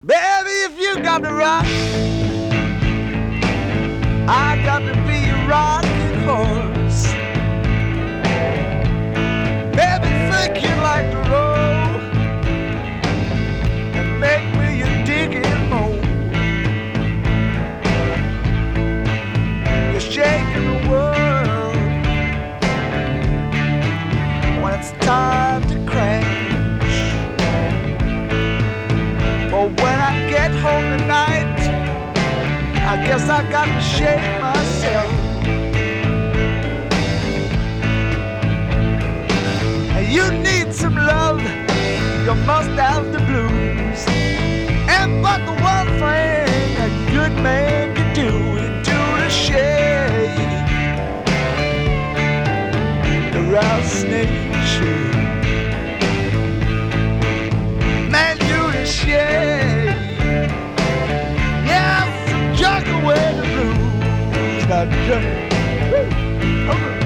Baby, if you got to rock, I got to be a rocking horse. Baby, think you like to roll and make me a digging hole. You're shaking the world when it's time to crash. But when I get home tonight, I guess I got to shake myself. And you need some love, you must have the blues. And but the one thing a good man can do is do the shake, the rattlesnake shake. Man, do the shake. Yeah, jug away the blues. Now jug. Okay.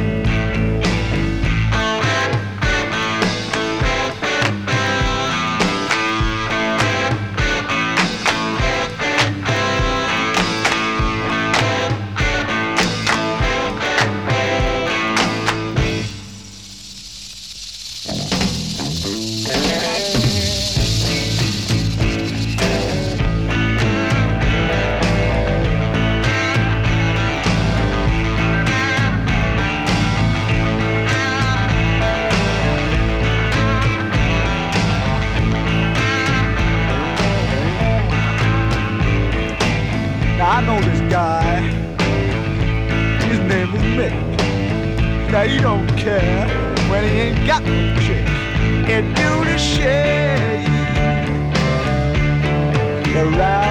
I know this guy, his name is Mick. Now he don't care when he ain't got no chick. And do the shake, the right